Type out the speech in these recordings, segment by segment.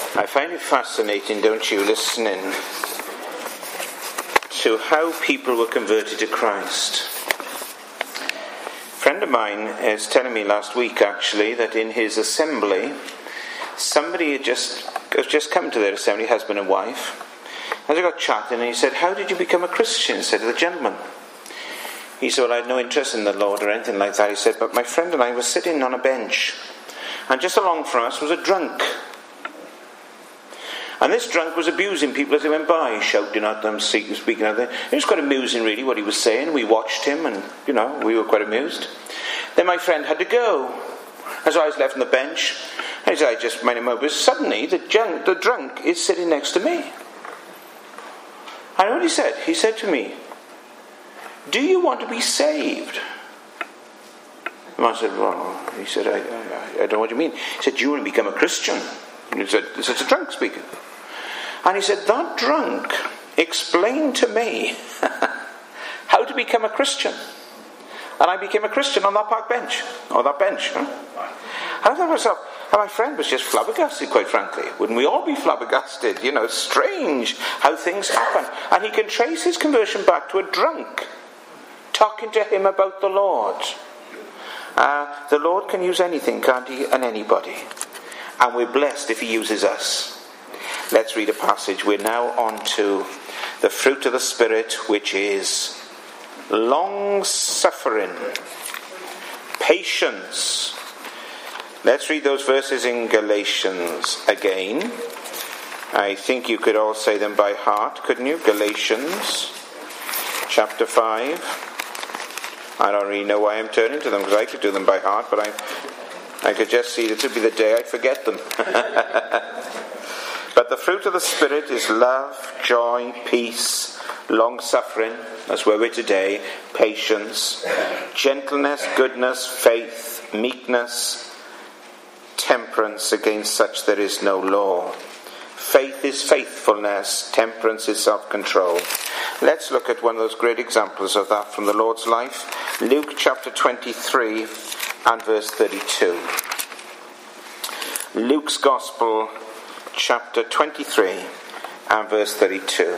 I find it fascinating, don't you, listening to how people were converted to Christ. A friend of mine is telling me last week, actually, that in his assembly, somebody had just come to their assembly, husband and wife, and they got chatting, and he said, "How did you become a Christian?" He said to the gentleman. He said, "Well, I had no interest in the Lord or anything like that." He said, "But my friend and I were sitting on a bench, and just along from us was a drunk. And this drunk was abusing people as they went by, shouting at them, speaking at them. It was quite amusing, really, what he was saying. We watched him, and, we were quite amused. Then my friend had to go. And so I was left on the bench, and I just minded my business. Suddenly, the drunk is sitting next to me. I know what he said. He said to me, "Do you want to be saved?" And I said, "Well," he said, I don't know what you mean." He said, "Do you want to become a Christian?" And he said, "This is a drunk speaking." And he said, "That drunk explained to me how to become a Christian. And I became a Christian on that park bench, or that bench." And I thought to myself, and my friend was just flabbergasted, quite frankly. Wouldn't we all be flabbergasted? Strange how things happen. And he can trace his conversion back to a drunk talking to him about the Lord. The Lord can use anything, can't he? And anybody. And we're blessed if he uses us. Let's read a passage. We're now on to the fruit of the Spirit, which is long-suffering, patience. Let's read those verses in Galatians again. I think you could all say them by heart, couldn't you? Galatians chapter 5. I don't really know why I'm turning to them, because I could do them by heart, but I could just see this would be the day I'd forget them. But the fruit of the Spirit is love, joy, peace, long-suffering, that's where we're today, patience, gentleness, goodness, faith, meekness, temperance. Against such there is no law. Faith is faithfulness, temperance is self-control. Let's look at one of those great examples of that from the Lord's life. Luke chapter 23 and verse 32. Luke's Gospel chapter 23 and verse 32.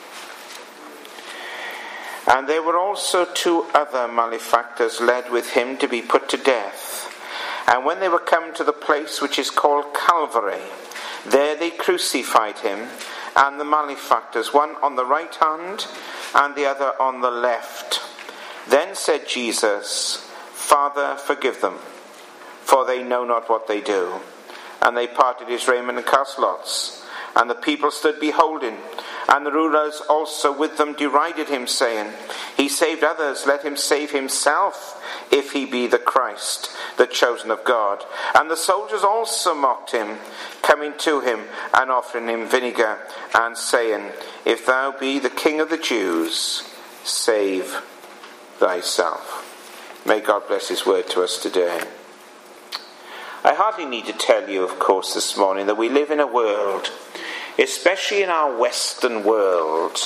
"And there were also 2 other malefactors led with him to be put to death. And when they were come to the place which is called Calvary, there they crucified him and the malefactors, one on the right hand and the other on the left. Then said Jesus, Father, forgive them, for they know not what they do. And they parted his raiment and cast lots. And the people stood beholding. And the rulers also with them derided him, saying, He saved others, let him save himself, if he be the Christ, the chosen of God. And the soldiers also mocked him, coming to him and offering him vinegar, and saying, If thou be the King of the Jews, save thyself." May God bless his word to us today. I hardly need to tell you, of course, this morning that we live in a world, especially in our Western world,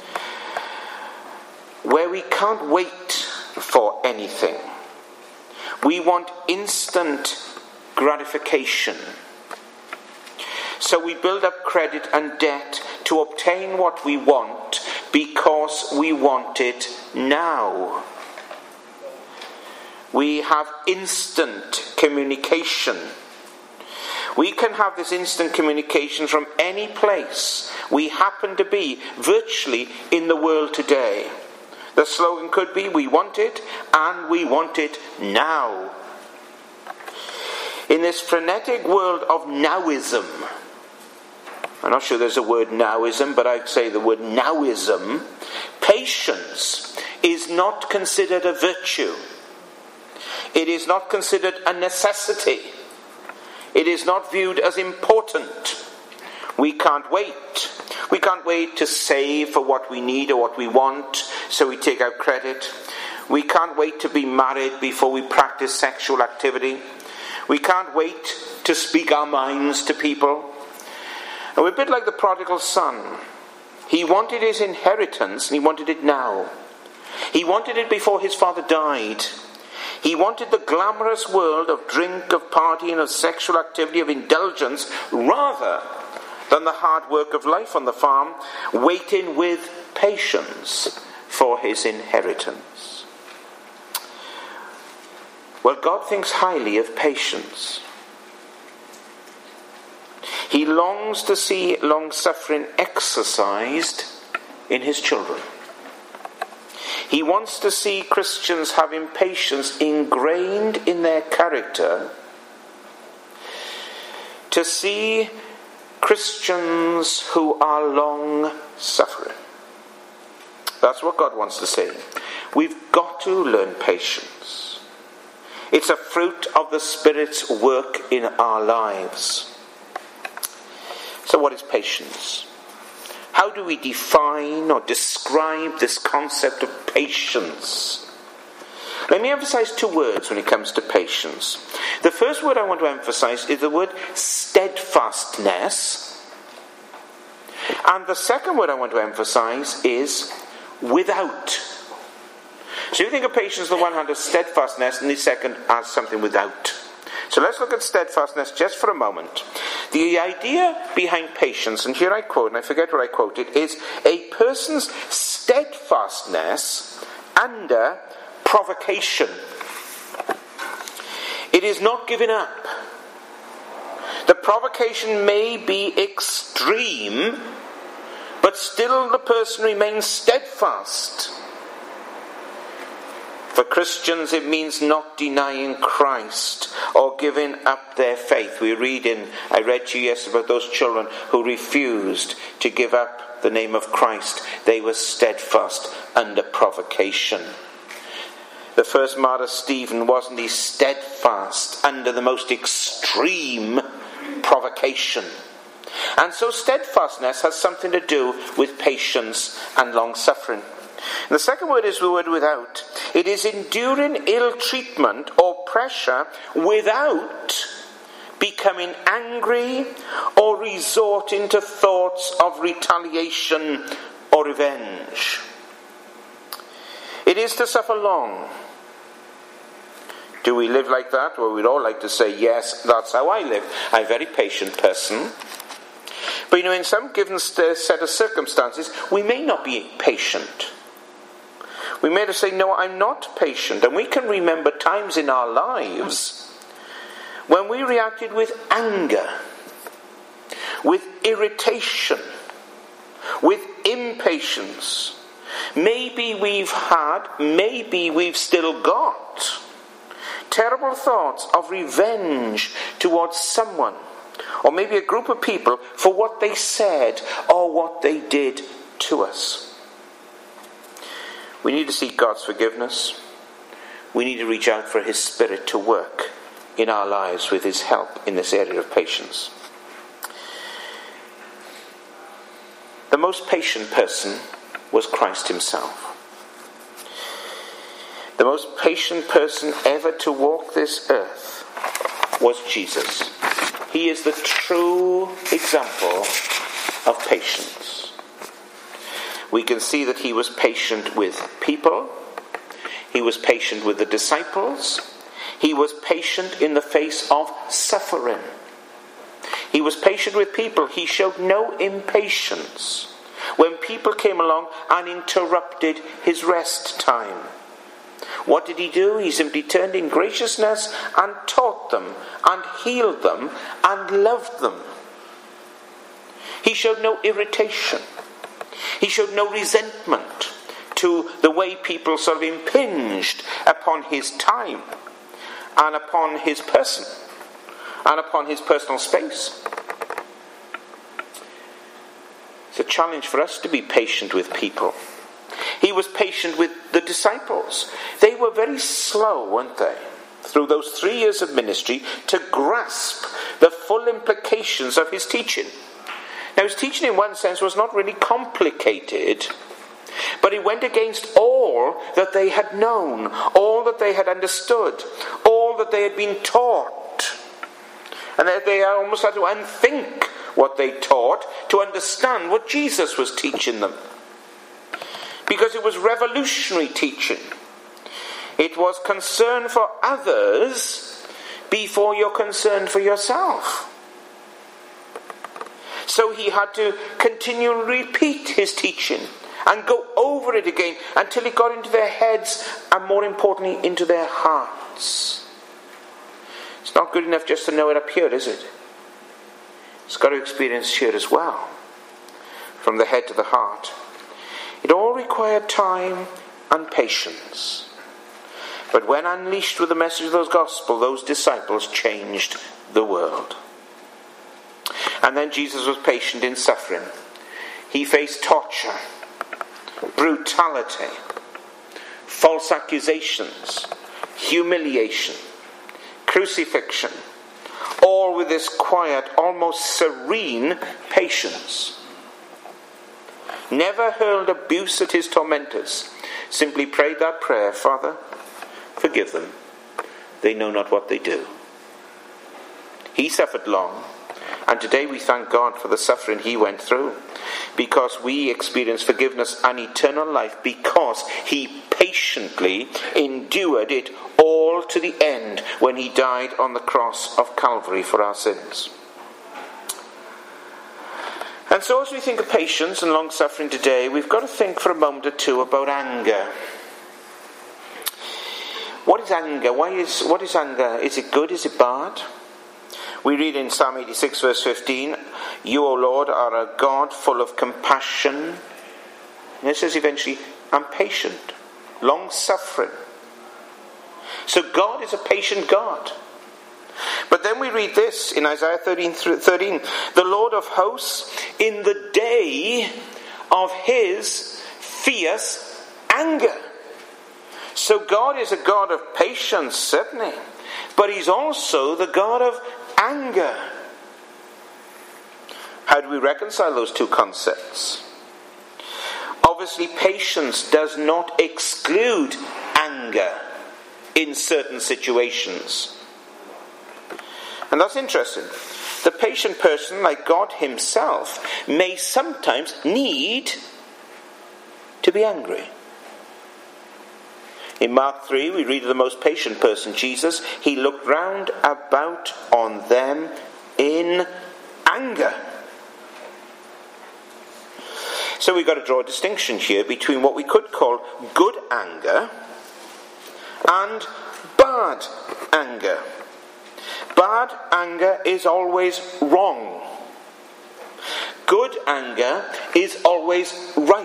where we can't wait for anything. We want instant gratification. So we build up credit and debt to obtain what we want because we want it now. We have instant communication. We can have this instant communication from any place we happen to be, virtually in the world today. The slogan could be, we want it, and we want it now. In this frenetic world of nowism, I'm not sure there's a word nowism, but I'd say the word nowism, patience is not considered a virtue. It is not considered a necessity. It is not viewed as important. We can't wait. We can't wait to save for what we need or what we want, so we take out credit. We can't wait to be married before we practice sexual activity. We can't wait to speak our minds to people. And we're a bit like the prodigal son. He wanted his inheritance and he wanted it now. He wanted it before his father died. He wanted the glamorous world of drink, of partying, of sexual activity, of indulgence, rather done the hard work of life on the farm, waiting with patience for his inheritance. Well, God thinks highly of patience. He longs to see long-suffering exercised in his children. He wants to see Christians having patience ingrained in their character, to see Christians who are long-suffering. That's what God wants to see. We've got to learn patience. It's a fruit of the Spirit's work in our lives. So what is patience? How do we define or describe this concept of patience? Let me emphasize two words when it comes to patience. The first word I want to emphasize is the word steadfastness. And the second word I want to emphasize is without. So you think of patience on the one hand as steadfastness, and the second as something without. So let's look at steadfastness just for a moment. The idea behind patience, and here I quote, and I forget where I quoted, is a person's steadfastness under provocation. It is not giving up. The provocation may be extreme, but still the person remains steadfast. For Christians, it means not denying Christ or giving up their faith. I read to you yesterday about those children who refused to give up the name of Christ. They were steadfast under provocation. The first martyr, Stephen, wasn't he steadfast under the most extreme provocation? And so steadfastness has something to do with patience and long-suffering. And the second word is the word without. It is enduring ill treatment or pressure without becoming angry or resorting to thoughts of retaliation or revenge. It is to suffer long. Do we live like that? Well, we'd all like to say, yes, that's how I live. I'm a very patient person. But in some given set of circumstances, we may not be patient. We may have to say, no, I'm not patient. And we can remember times in our lives when we reacted with anger, with irritation, with impatience. Maybe we've still got terrible thoughts of revenge towards someone, or maybe a group of people, for what they said or what they did to us. We need to seek God's forgiveness. We need to reach out for His Spirit to work in our lives with His help in this area of patience. The most patient person was Christ Himself. The most patient person ever to walk this earth was Jesus. He is the true example of patience. We can see that He was patient with people. He was patient with the disciples. He was patient in the face of suffering. He was patient with people. He showed no impatience when people came along and interrupted His rest time. What did He do? He simply turned in graciousness and taught them and healed them and loved them. He showed no irritation. He showed no resentment to the way people sort of impinged upon His time and upon His person and upon His personal space. It's a challenge for us to be patient with people. He was patient with the disciples. They were very slow, weren't they, through those 3 years of ministry, to grasp the full implications of His teaching. Now, His teaching in one sense was not really complicated, but it went against all that they had known, all that they had understood, all that they had been taught. And that they almost had to unthink what they taught to understand what Jesus was teaching them. Because it was revolutionary teaching. It was concern for others before you're concerned for yourself. So he had to continually repeat his teaching and go over it again until it got into their heads and, more importantly, into their hearts. It's not good enough just to know it up here, is it? It's got to experience here as well, from the head to the heart. It all required time and patience. But when unleashed with the message of the gospel, those disciples changed the world. And then Jesus was patient in suffering. He faced torture, brutality, false accusations, humiliation, crucifixion, all with this quiet, almost serene patience. Never hurled abuse at his tormentors, simply prayed that prayer, Father, forgive them, they know not what they do. He suffered long, and today we thank God for the suffering he went through, because we experience forgiveness and eternal life because he patiently endured it all to the end when he died on the cross of Calvary for our sins. And so as we think of patience and long-suffering today, we've got to think for a moment or two about anger. What is anger? What is anger? Is it good? Is it bad? We read in Psalm 86 verse 15, you, O Lord, are a God full of compassion. And it says eventually, I'm patient, long-suffering. So God is a patient God. But then we read this in Isaiah 13, the Lord of hosts, in the day of his fierce anger. So God is a God of patience, certainly, but he's also the God of anger. How do we reconcile those two concepts? Obviously, patience does not exclude anger in certain situations. And that's interesting. The patient person, like God himself, may sometimes need to be angry. In Mark 3, we read of the most patient person, Jesus. He looked round about on them in anger. So we've got to draw a distinction here between what we could call good anger and bad anger. Bad anger is always wrong. Good anger is always right.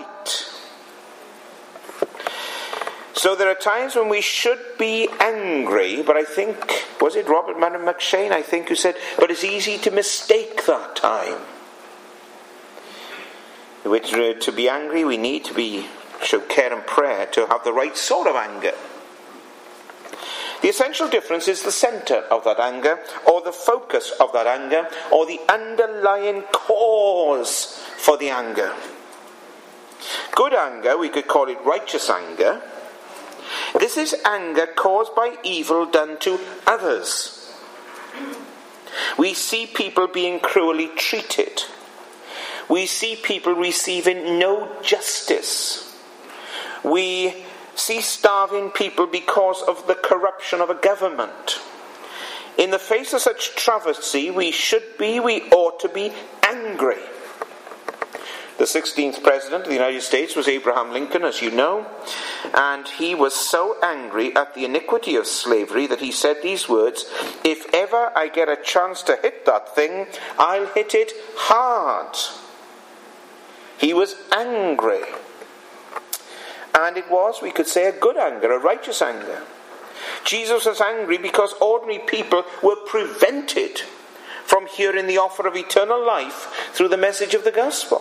So there are times when we should be angry, but I think, was it Robert McShane, I think, who said, but it's easy to mistake that time. To be angry, we need to show care and prayer to have the right sort of anger. The essential difference is the centre of that anger, or the focus of that anger, or the underlying cause for the anger. Good anger, we could call it righteous anger. This is anger caused by evil done to others. We see people being cruelly treated. We see people receiving no justice. We see starving people because of the corruption of a government. In the face of such travesty, we ought to be angry. The 16th President of the United States was Abraham Lincoln, as you know, and he was so angry at the iniquity of slavery that he said these words, if ever I get a chance to hit that thing, I'll hit it hard. He was angry. And it was, we could say, a good anger, a righteous anger. Jesus was angry because ordinary people were prevented from hearing the offer of eternal life through the message of the gospel.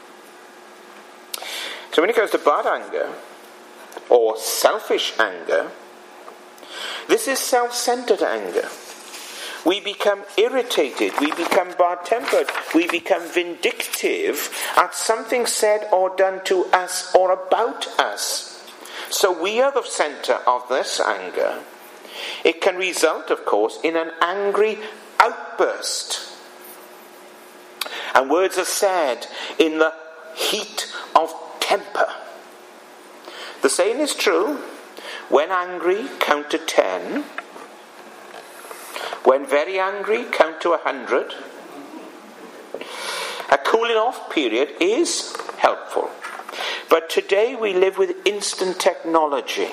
So when it comes to bad anger, or selfish anger, this is self-centered anger. We become irritated, we become bad-tempered, we become vindictive at something said or done to us or about us. So we are the centre of this anger. It can result, of course, in an angry outburst. And words are said in the heat of temper. The saying is true, when angry, count to 10. When very angry, count to 100. A cooling off period is helpful. But today we live with instant technology.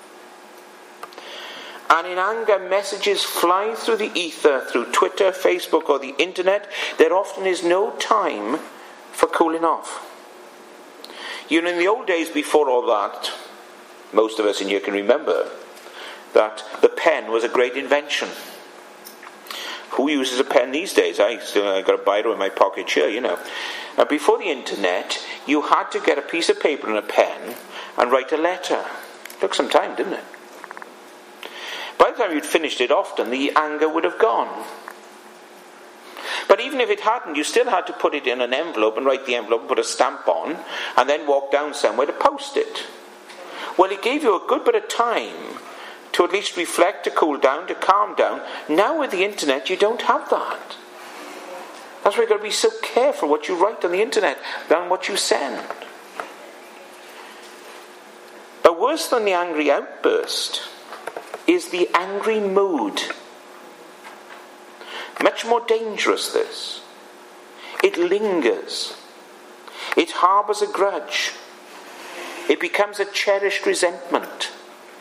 And in anger, messages fly through the ether, through Twitter, Facebook, or the internet. There often is no time for cooling off. You know, in the old days before all that, most of us in here can remember that the pen was a great invention. Who uses a pen these days? I got a biro in my pocket here, you know. Before the internet, you had to get a piece of paper and a pen and write a letter. Took some time, didn't it? By the time you'd finished it, often the anger would have gone. But even if it hadn't, you still had to put it in an envelope and write the envelope and put a stamp on and then walk down somewhere to post it. Well, it gave you a good bit of time to at least reflect, to cool down, to calm down. Now with the internet, you don't have that. That's why you've got to be so careful what you write on the internet than what you send. But worse than the angry outburst is the angry mood. Much more dangerous, this. It lingers. It harbours a grudge. It becomes a cherished resentment.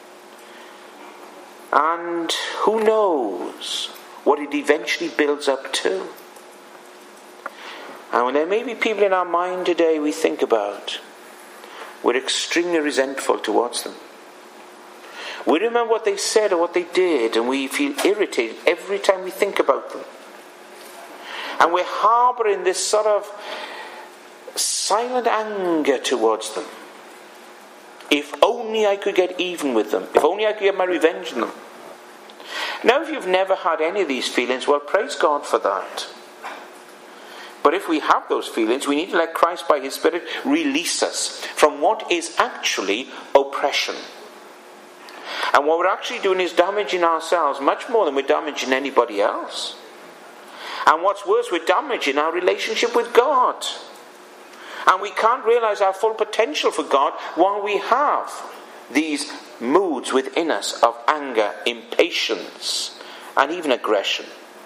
And who knows what it eventually builds up to. And when there may be people in our mind today we think about, we're extremely resentful towards them. We remember what they said or what they did, and we feel irritated every time we think about them. And we're harbouring this sort of silent anger towards them. If only I could get even with them. If only I could get my revenge on them. Now, if you've never had any of these feelings, well, praise God for that. But if we have those feelings, we need to let Christ by His Spirit release us from what is actually oppression. And what we're actually doing is damaging ourselves much more than we're damaging anybody else. And what's worse, we're damaging our relationship with God. And we can't realize our full potential for God while we have these moods within us of anger, impatience, and even aggression.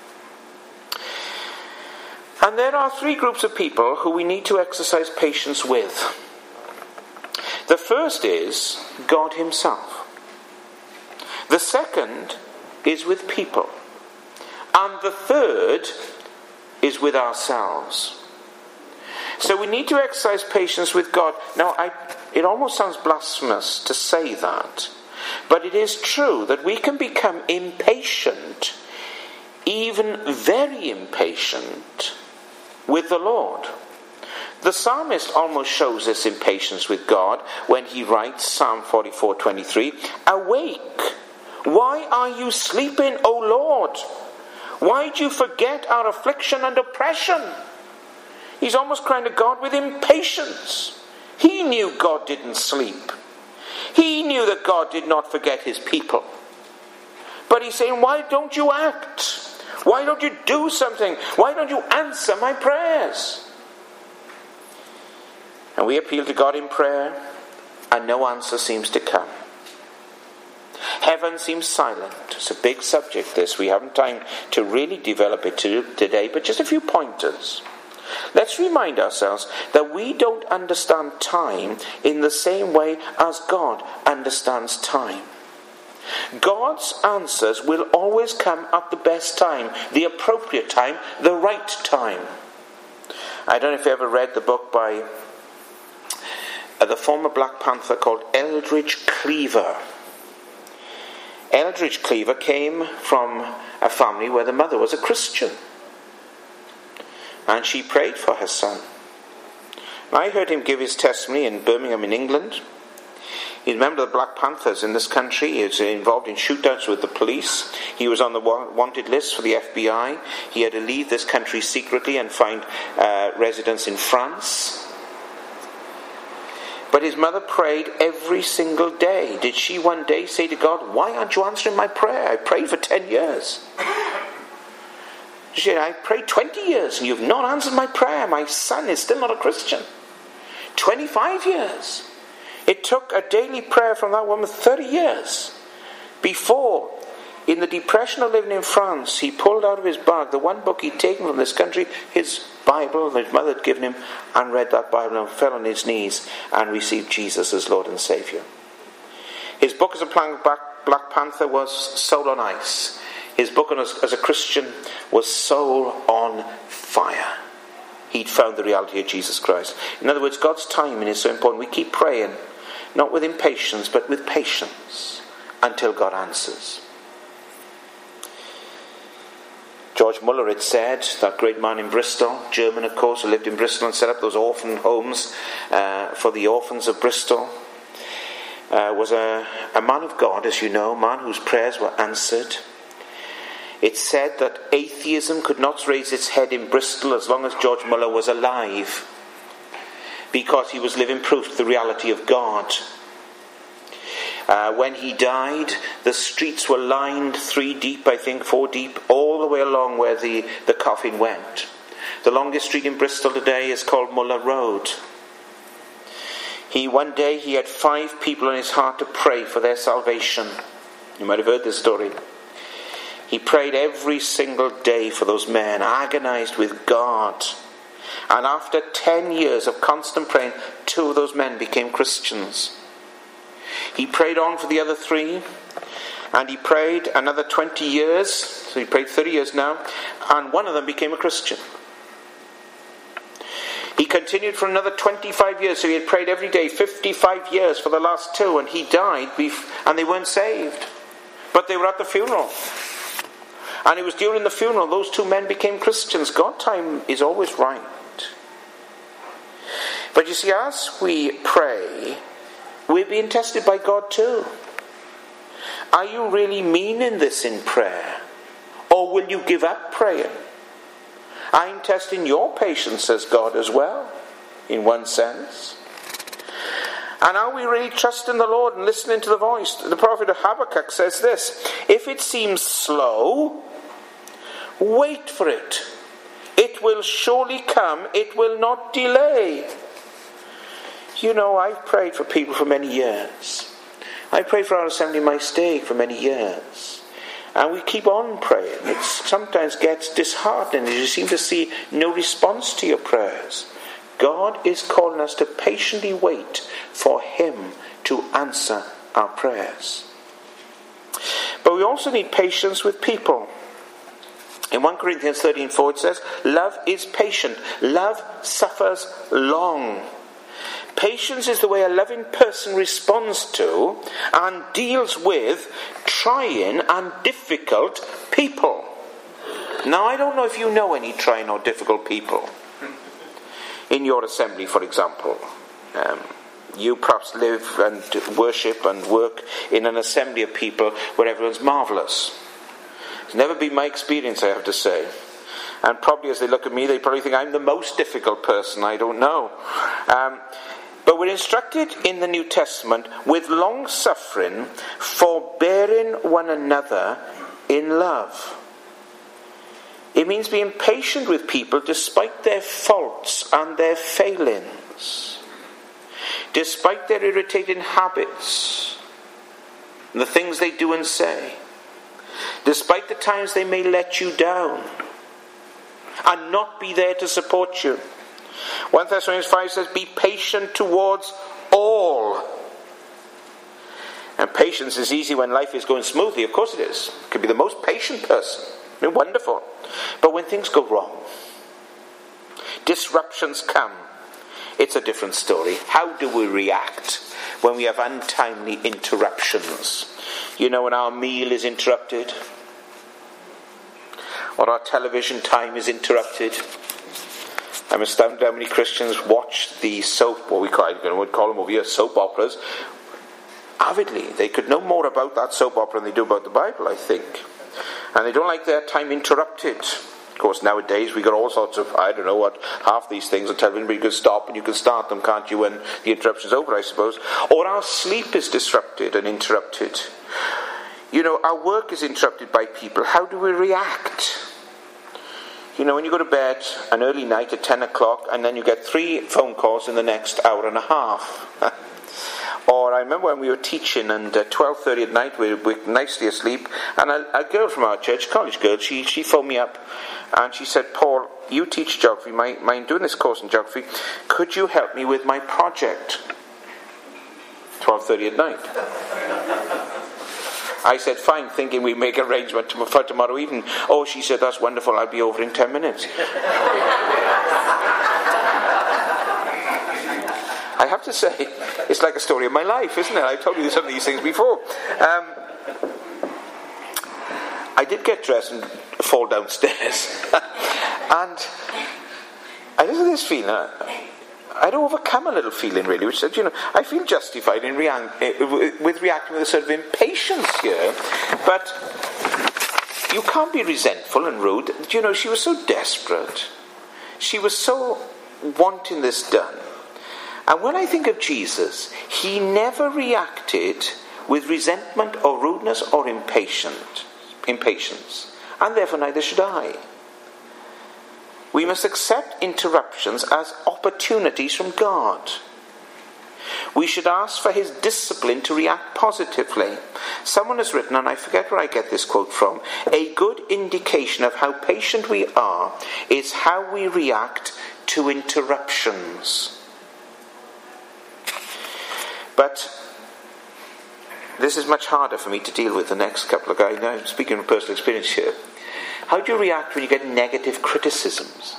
And there are three groups of people who we need to exercise patience with. The first is God Himself. The second is with people. And the third is with ourselves. So we need to exercise patience with God. Now, it almost sounds blasphemous to say that. But it is true that we can become impatient, even very impatient, with the Lord. The psalmist almost shows this impatience with God when he writes, Psalm 44:23, "Awake! Why are you sleeping, O Lord? Why do you forget our affliction and oppression?" He's almost crying to God with impatience. He knew God didn't sleep. He knew that God did not forget His people. But he's saying, why don't you act? Why don't you do something? Why don't you answer my prayers? And we appeal to God in prayer, and no answer seems to come. Heaven seems silent. It's a big subject, this. We haven't time to really develop it today, but just a few pointers. Let's remind ourselves that we don't understand time in the same way as God understands time. God's answers will always come at the best time, the appropriate time, the right time. I don't know if you ever read the book by the former Black Panther called Eldridge Cleaver. Eldridge Cleaver came from a family where the mother was a Christian. And she prayed for her son. I heard him give his testimony in Birmingham in England. He's a member of the Black Panthers in this country. He was involved in shootouts with the police. He was on the wanted list for the FBI. He had to leave this country secretly and find residence in France. But his mother prayed every single day. Did she one day say to God, "Why aren't you answering my prayer? I prayed for 10 years. She said, I prayed 20 years and you've not answered my prayer. My son is still not a Christian." 25 years. It took a daily prayer from that woman 30 years before in the depression of living in France, he pulled out of his bag the one book he'd taken from this country, his Bible that his mother had given him, and read that Bible and fell on his knees and received Jesus as Lord and Saviour. His book as a Black Panther was Soul on Ice. His book as a Christian was Soul on Fire. He'd found the reality of Jesus Christ. In other words, God's timing is so important. We keep praying, not with impatience, but with patience, until God answers. George Muller, it said, that great man in Bristol, German of course, who lived in Bristol and set up those orphan homes for the orphans of Bristol, was a man of God, as you know, a man whose prayers were answered. It said that atheism could not raise its head in Bristol as long as George Muller was alive, because he was living proof of the reality of God. When he died, the streets were lined 3 deep, I think 4 deep, all the way along where the coffin went. The longest street in Bristol today is called Muller Road. One day he had 5 people in his heart to pray for their salvation. You might have heard this story. He prayed every single day for those men, agonized with God. And after 10 years of constant praying, 2 of those men became Christians. He prayed on for the other 3, and he prayed another 20 years, so he prayed 30 years now, and 1 of them became a Christian. He continued for another 25 years, so he had prayed every day, 55 years for the last 2, and he died, and they weren't saved. But they were at the funeral. And it was during the funeral those 2 men became Christians. God's time is always right. But you see, as we pray, we're being tested by God too. Are you really meaning this in prayer? Or will you give up praying? I'm testing your patience, says God, as well, in one sense. And are we really trusting the Lord and listening to the voice? The prophet Habakkuk says this: if it seems slow, wait for it. It will surely come. It will not delay. You know, I've prayed for people for many years. I prayed for our assembly in my stake for many years. And we keep on praying. It sometimes gets disheartening as you seem to see no response to your prayers. God is calling us to patiently wait for Him to answer our prayers. But we also need patience with people. In 1 Corinthians 13:4 it says, love is patient. Love suffers long. Patience is the way a loving person responds to and deals with trying and difficult people. Now, I don't know if you know any trying or difficult people in your assembly, for example. You perhaps live and worship and work in an assembly of people where everyone's marvellous. It's never been my experience, I have to say. And probably as they look at me, they probably think I'm the most difficult person. I don't know. But we're instructed in the New Testament with long suffering, forbearing one another in love. It means being patient with people despite their faults and their failings, despite their irritating habits, and the things they do and say, despite the times they may let you down and not be there to support you. 1 Thessalonians 5 says, be patient towards all. And patience is easy when life is going smoothly. Of course it is. You could be the most patient person. I mean, wonderful. But when things go wrong, disruptions come, it's a different story. How do we react when we have untimely interruptions? You know, when our meal is interrupted, or our television time is interrupted. I'm astounded how many Christians watch the soap, what we call them over here, soap operas, avidly. They could know more about that soap opera than they do about the Bible, I think. And they don't like their time interrupted. Of course, nowadays we got all sorts of, I don't know what, half these things on television, but you can stop and you can start them, can't you, when the interruption's over, I suppose. Or our sleep is disrupted and interrupted. You know, our work is interrupted by people. How do we react? You know, when you go to bed an early night at 10 o'clock and then you get 3 phone calls in the next hour and a half. Or I remember when we were teaching, and at 12:30 at night we were nicely asleep, and a girl from our church, college girl, she phoned me up, and she said, "Paul, you teach geography, I'm doing this course in geography, could you help me with my project?" 12:30 at night. I said, "Fine," thinking we make arrangement for tomorrow evening. Oh, she said, "That's wonderful, I'll be over in 10 minutes. I have to say, it's like a story of my life, isn't it? I've told you some of these things before. I did get dressed and fall downstairs. And I just had this feeling, I'd overcome a little feeling really, which said, I feel justified in reacting with a sort of impatience here. But you can't be resentful and rude. She was so desperate. She was so wanting this done. And when I think of Jesus, he never reacted with resentment or rudeness or impatience. And therefore neither should I. We must accept interruptions as opportunities from God. We should ask for his discipline to react positively. Someone has written, and I forget where I get this quote from, "A good indication of how patient we are is how we react to interruptions." But this is much harder for me to deal with the next couple of guys. Now I'm speaking from personal experience here. How do you react when you get negative criticisms?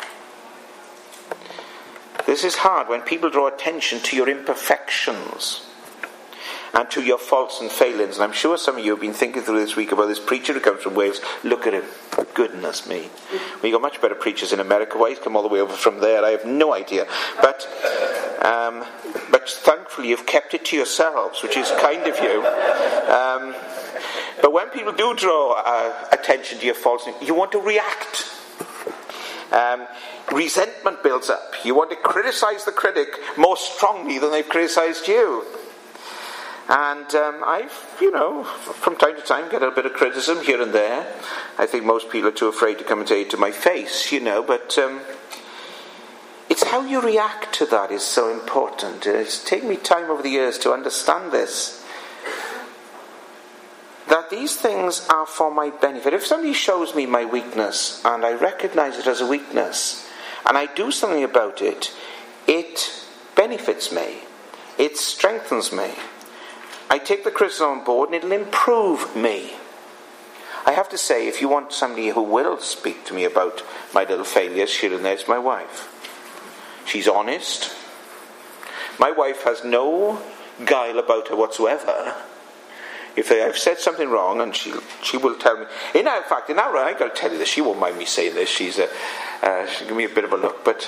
This is hard when people draw attention to your imperfections and to your faults and failings. And I'm sure some of you have been thinking through this week about this preacher who comes from Wales. Look at him. Goodness me. We got much better preachers in America. Why he's come all the way over from there, I have no idea. But thankfully you've kept it to yourselves, which is kind of you. But when people do draw attention to your faults, you want to react. Resentment builds up. You want to criticize the critic more strongly than they've criticized you. And I've, from time to time get a bit of criticism here and there. I think most people are too afraid to come and say it to my face, but it's how you react to that is so important. It's taken me time over the years to understand this. That these things are for my benefit. If somebody shows me my weakness and I recognize it as a weakness and I do something about it, it benefits me. It strengthens me. I take the criticism on board and it'll improve me. I have to say, if you want somebody who will speak to me about my little failures here and there, it's my wife. She's honest. My wife has no guile about her whatsoever. If I've said something wrong, and she will tell me. In fact, I've got to tell you this. She won't mind me saying this. She'll give me a bit of a look. But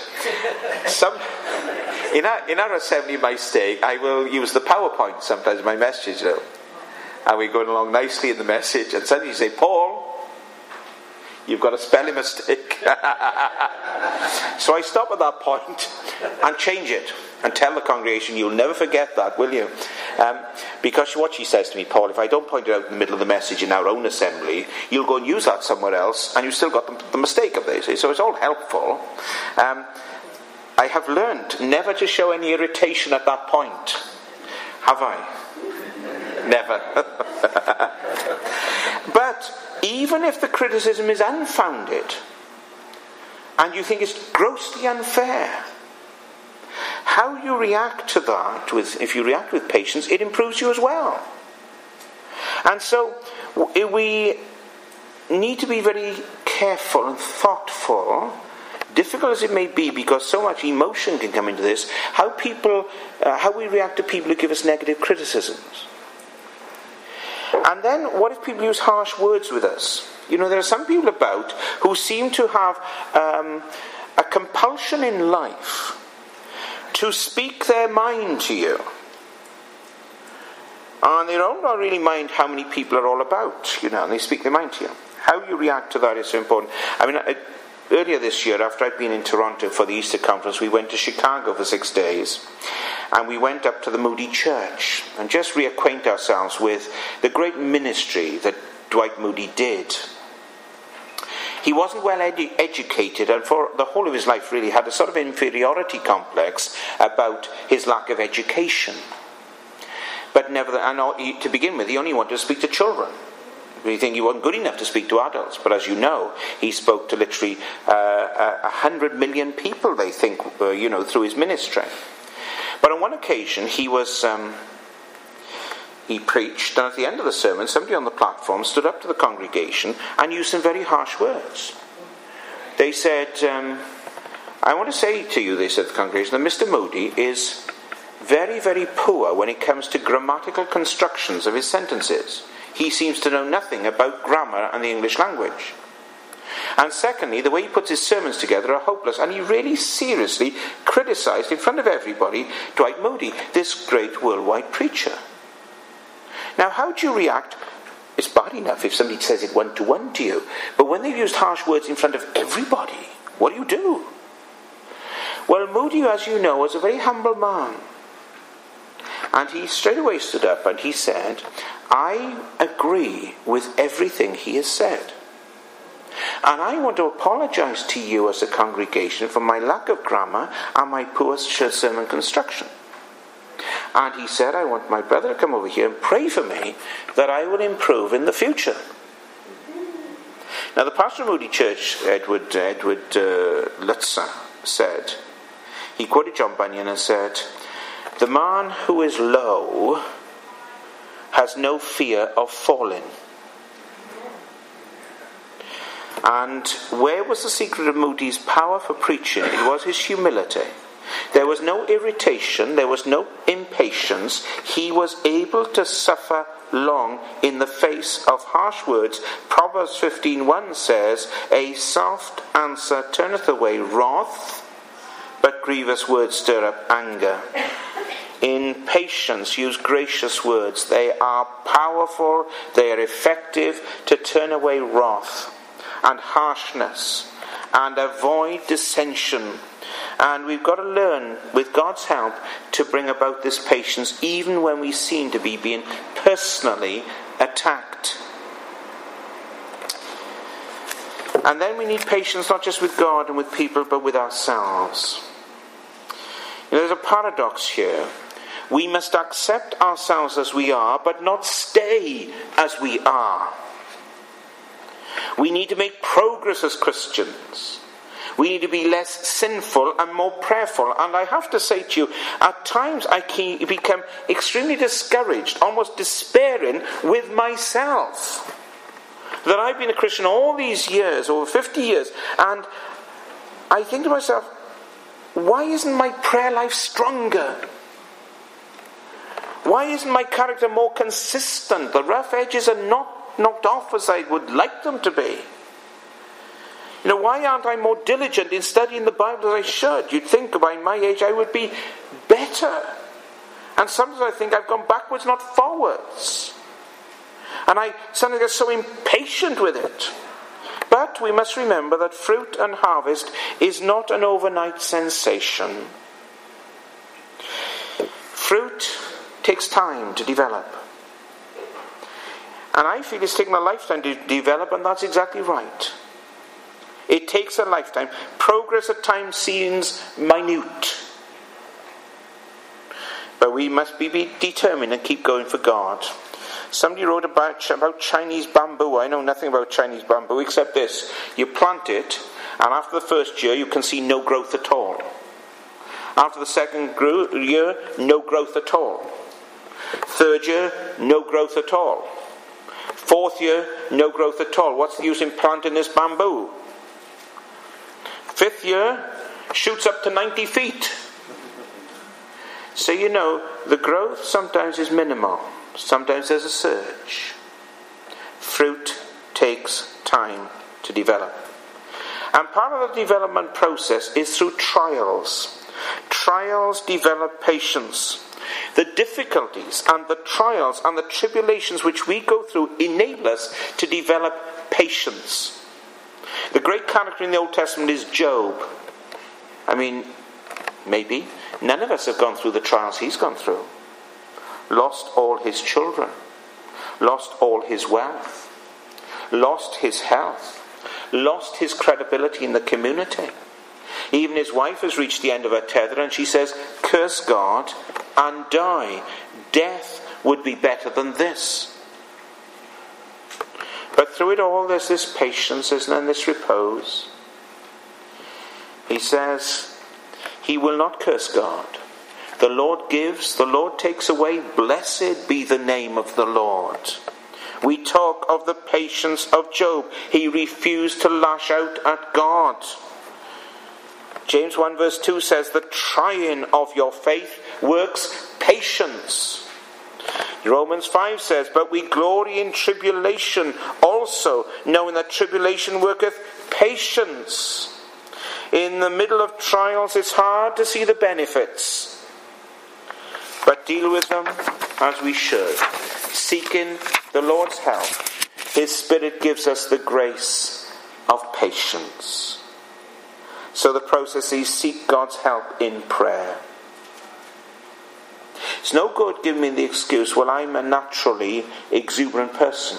in our assembly mistake, I will use the PowerPoint sometimes in my message. And we're going along nicely in the message, and suddenly you say, "Paul, you've got a spelling mistake." So I stop at that point and change it and tell the congregation, "You'll never forget that, will you?" Because what she says to me, "Paul, if I don't point it out in the middle of the message in our own assembly, you'll go and use that somewhere else, and you've still got the mistake up there." So it's all helpful. I have learned never to show any irritation at that point. Have I? Never. But even if the criticism is unfounded and you think it's grossly unfair, how you react to that, if you react with patience, it improves you as well. And so we need to be very careful and thoughtful, difficult as it may be, because so much emotion can come into this, how we react to people who give us negative criticisms. And then, what if people use harsh words with us? There are some people about who seem to have a compulsion in life to speak their mind to you. And they don't really mind how many people are all about, and they speak their mind to you. How you react to that is so important. Earlier this year, after I'd been in Toronto for the Easter conference, we went to Chicago for 6 days. And we went up to the Moody Church and just reacquaint ourselves with the great ministry that Dwight Moody did. He wasn't well educated, and for the whole of his life really had a sort of inferiority complex about his lack of education. But to begin with, he only wanted to speak to children. We think he wasn't good enough to speak to adults, but as you know, he spoke to literally 100 million people, they think, through his ministry. But on one occasion, he preached, and at the end of the sermon, somebody on the platform stood up to the congregation and used some very harsh words. They said, I want to say to you, they said to the congregation, that Mr. Moody is very, very poor when it comes to grammatical constructions of his sentences. He seems to know nothing about grammar and the English language. And secondly, the way he puts his sermons together are hopeless. And he really seriously criticised in front of everybody Dwight Moody, this great worldwide preacher. Now, how do you react? It's bad enough if somebody says it one-to-one to you. But when they've used harsh words in front of everybody, what do? Well, Moody, as you know, was a very humble man. And he straight away stood up and he said, I agree with everything he has said. And I want to apologise to you as a congregation for my lack of grammar and my poor sermon construction. And he said, I want my brother to come over here and pray for me that I will improve in the future. Now the pastor of Moody Church, Edward Lutzer, said, he quoted John Bunyan and said, the man who is low has no fear of falling. And where was the secret of Moody's power for preaching? It was his humility. There was no irritation, there was no impatience. He was able to suffer long in the face of harsh words. Proverbs 15:1 says, a soft answer turneth away wrath, but grievous words stir up anger. In patience, use gracious words. They are powerful, they are effective to turn away wrath and harshness and avoid dissension. And we've got to learn, with God's help, to bring about this patience even when we seem to be being personally attacked. And then we need patience not just with God and with people, but with ourselves. There's a paradox here. We must accept ourselves as we are, but not stay as we are. We need to make progress as Christians. We need to be less sinful and more prayerful. And I have to say to you, at times I can become extremely discouraged, almost despairing with myself. That I've been a Christian all these years, over 50 years, and I think to myself, why isn't my prayer life stronger? Why isn't my character more consistent? The rough edges are not knocked off as I would like them to be. Why aren't I more diligent in studying the Bible as I should? You'd think by my age I would be better. And sometimes I think I've gone backwards, not forwards. And I suddenly get so impatient with it. But we must remember that fruit and harvest is not an overnight sensation. Fruit takes time to develop. And I feel it's taken a lifetime to develop, and that's exactly right. It takes a lifetime. Progress at times seems minute. But we must be determined and keep going for God. Somebody wrote about Chinese bamboo. I know nothing about Chinese bamboo except this. You plant it, and after the first year you can see no growth at all. After the second year, no growth at all. Third year, no growth at all. Fourth year, no growth at all. What's the use in planting this bamboo? Fifth year, shoots up to 90 feet. So the growth sometimes is minimal. Sometimes there's a surge. Fruit takes time to develop. And part of the development process is through trials. Trials develop patience. The difficulties and the trials and the tribulations which we go through enable us to develop patience. The great character in the Old Testament is Job. Maybe none of us have gone through the trials he's gone through. Lost all his children, lost all his wealth, lost his health, lost his credibility in the community. Even his wife has reached the end of her tether and she says, curse God and die. Death would be better than this. But through it all, there's this patience, and this repose. He says, he will not curse God. The Lord gives, the Lord takes away. Blessed be the name of the Lord. We talk of the patience of Job. He refused to lash out at God. James 1 verse 2 says, the trying of your faith works patience. Romans 5 says, but we glory in tribulation also, knowing that tribulation worketh patience. In the middle of trials, it's hard to see the benefits, but deal with them as we should, seeking the Lord's help. His Spirit gives us the grace of patience. So the process is seek God's help in prayer. It's no good giving me the excuse, well, I'm a naturally exuberant person.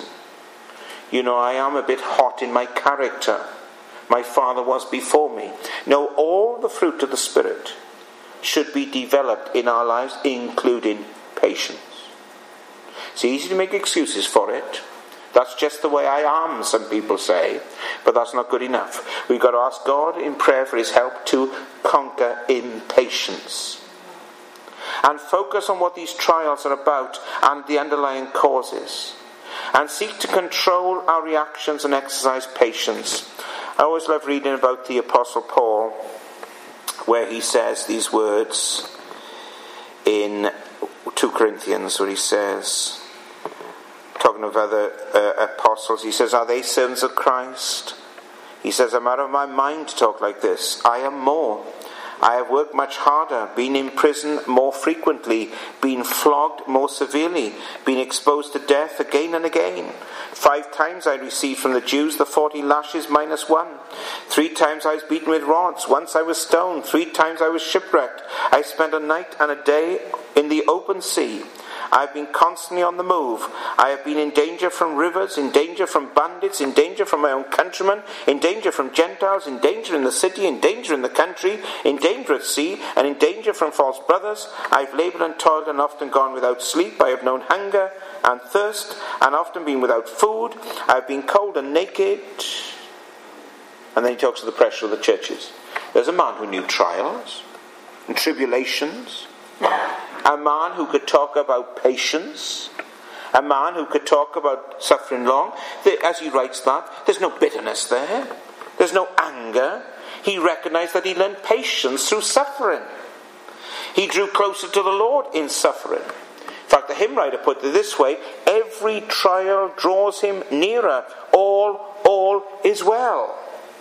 I am a bit hot in my character. My father was before me. No, all the fruit of the Spirit should be developed in our lives, including patience. It's easy to make excuses for it. That's just the way I am, some people say. But that's not good enough. We've got to ask God in prayer for his help to conquer impatience. And focus on what these trials are about and the underlying causes. And seek to control our reactions and exercise patience. I always love reading about the Apostle Paul, where he says these words in 2 Corinthians, where he says, talking of other apostles, he says, are they servants of Christ? He says, I'm out of my mind to talk like this. I am more. I have worked much harder, been in prison more frequently, been flogged more severely, been exposed to death again and again. 5 times I received from the Jews the 40 lashes minus 1. 3 times I was beaten with rods. Once I was stoned. 3 times I was shipwrecked. I spent a night and a day in the open sea. I have been constantly on the move. I have been in danger from rivers, in danger from bandits, in danger from my own countrymen, in danger from Gentiles, in danger in the city, in danger in the country, in danger at sea, and in danger from false brothers. I have laboured and toiled and often gone without sleep. I have known hunger and thirst, and often been without food. I have been cold and naked. And then he talks of the pressure of the churches. There's a man who knew trials and tribulations. A man who could talk about patience. A man who could talk about suffering long. As he writes that, there's no bitterness there. There's no anger. He recognized that he learned patience through suffering. He drew closer to the Lord in suffering. In fact, the hymn writer put it this way, every trial draws him nearer. All is well.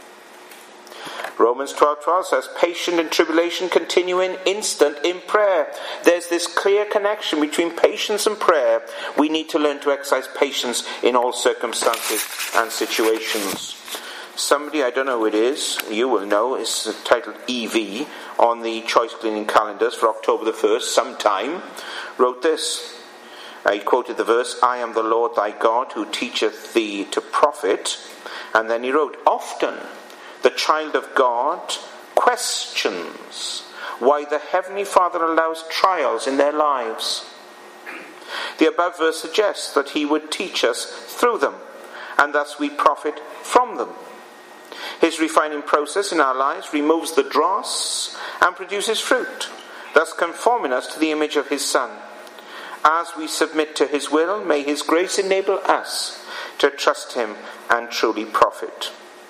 Romans 12:12 says, patient in tribulation, continuing instant in prayer. There's this clear connection between patience and prayer. We need to learn to exercise patience in all circumstances and situations. Somebody, I don't know who it is, you will know, is titled EV on the choice cleaning calendars for October the 1st, sometime, wrote this. He quoted the verse, I am the Lord thy God who teacheth thee to profit. And then he wrote, often the child of God questions why the Heavenly Father allows trials in their lives. The above verse suggests that he would teach us through them, and thus we profit from them. His refining process in our lives removes the dross and produces fruit, thus conforming us to the image of his Son. As we submit to his will, may his grace enable us to trust him and truly profit.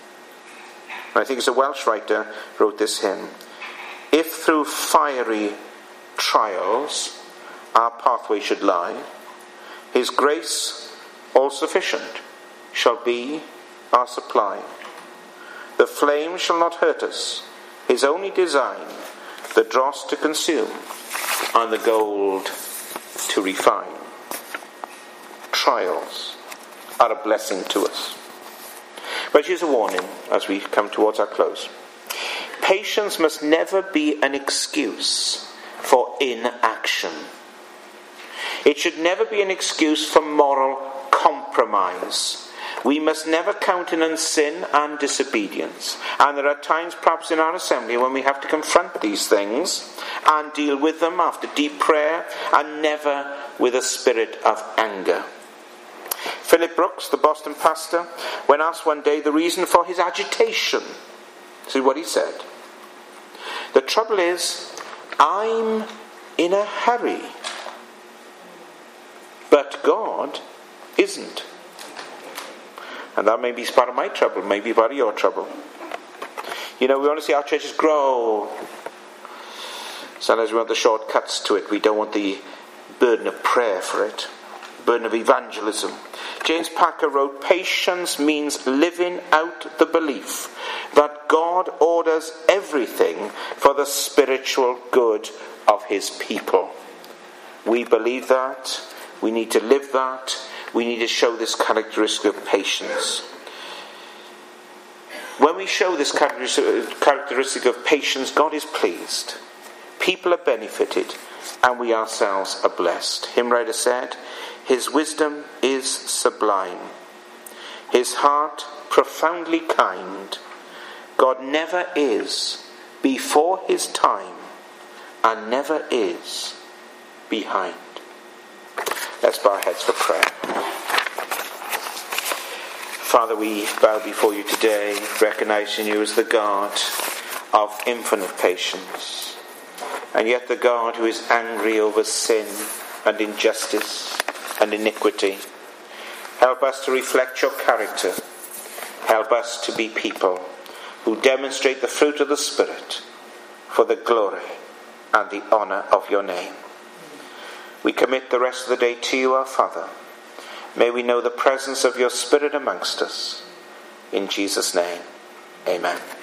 I think it's a Welsh writer wrote this hymn. If through fiery trials our pathway should lie, his grace, all sufficient, shall be our supply. The flame shall not hurt us, his only design, the dross to consume, and the gold to refine. Trials are a blessing to us. But here's a warning as we come towards our close. Patience must never be an excuse for inaction. It should never be an excuse for moral compromise. We must never countenance sin and disobedience. And there are times perhaps in our assembly when we have to confront these things and deal with them after deep prayer, and never with a spirit of anger. Philip Brooks, the Boston pastor, when asked one day the reason for his agitation, this is what he said: "The trouble is, I'm in a hurry, but God isn't." And that may be part of my trouble, maybe part of your trouble. You know, we want to see our churches grow. Sometimes we want the shortcuts to it. We don't want the burden of prayer for it, burden of evangelism. James Packer wrote, "Patience means living out the belief that God orders everything for the spiritual good of his people." We believe that. We need to live that. We need to show this characteristic of patience. When we show this characteristic of patience, God is pleased. People are benefited, and we ourselves are blessed. Hymn writer said, "His wisdom is sublime, his heart profoundly kind. God never is before his time, and never is behind." Let's bow our heads for prayer. Father, we bow before you today, recognizing you as the God of infinite patience, and yet the God who is angry over sin and injustice and iniquity. Help us to reflect your character. Help us to be people who demonstrate the fruit of the Spirit for the glory and the honour of your name. We commit the rest of the day to you, our Father. May we know the presence of your Spirit amongst us. In Jesus' name, amen.